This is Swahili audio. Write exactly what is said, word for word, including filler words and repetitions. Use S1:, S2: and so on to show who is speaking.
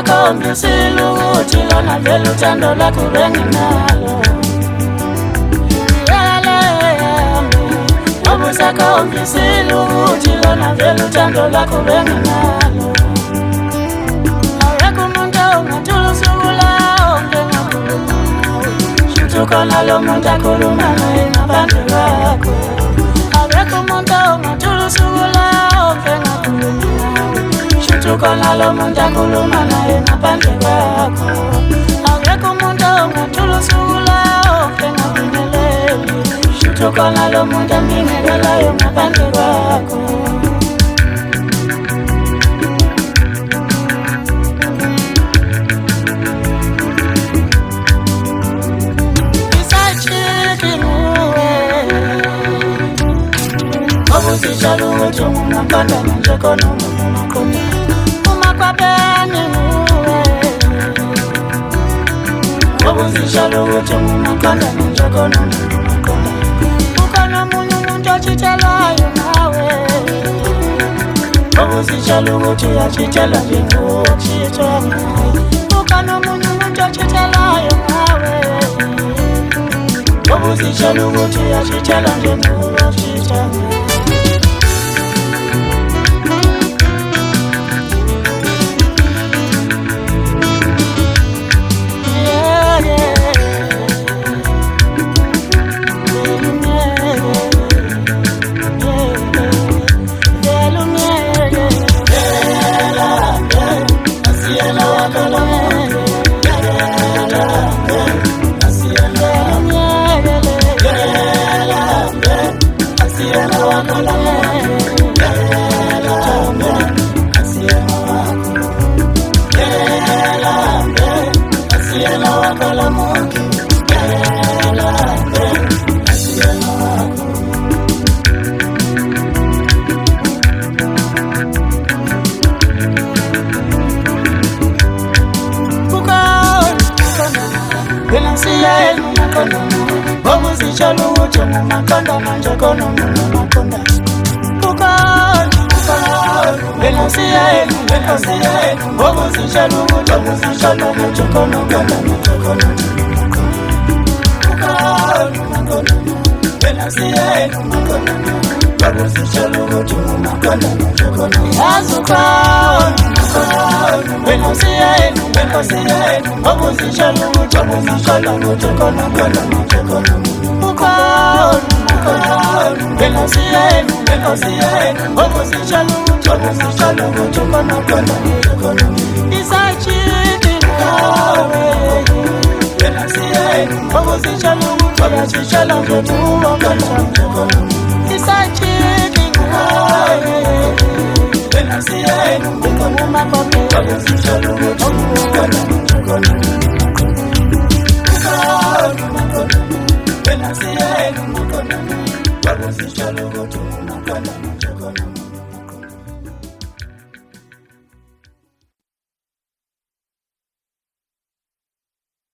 S1: Obusaka misilu uthi lona vele uthando lakho benginalo. Obusaka misilu uthi lona vele uthando lakho benginalo. Awekho umuntu ongathula usuku lawo ngengakhuluma. Shuthu khona lo muntu akhuluma naye ngaphandle kwakho. Awekho umuntu ongathula usuku lawo ngengakhuluma. Tukona lo muntu akhuluma naye ngaphandle kwakho. Awekho umuntu ongathula usuku lawo engaphumeleli. Tukona lo muntu ambingelelayo ngaphandle kwakho. Isachiki nguwe obusijalo wethu ngumakhanda nje khona umakhanda. Obusijalo wethu ngumakhanda nje khona umakhanda. Ukhona munye umuntu ochithelayo nawe. Obusijalo wethu yachithela nje ngokuchithwa nawe. Ukhona munye umuntu ochithelayo nawe. Obusijalo wethu yachithela nje ngokuchithwa nawe. Obusijalo wethu ngumakhanda nje khona umakhanda. Ukhona wena siyena wena siyena. Obusijalo wethu obusijalo wethu khona umakhanda nje khona umakhanda. Wena siyena umakhanda. Obusijalo wethu ngumakhanda nje khona. Azukhona wena siyena wena siyena. Obusijalo wethu obusijalo wethu khona umakhanda nje khona. Wena siyena wena siyena. Obusijalo wethu obusijalo wethu khona umakhanda nje khona. Isachiki ngawe. Wena siyena obusijalo wethu obusijalo wethu umakhanda nje khona. Isachiki ngawe. Wena siyena umakhanda obusijalo wethu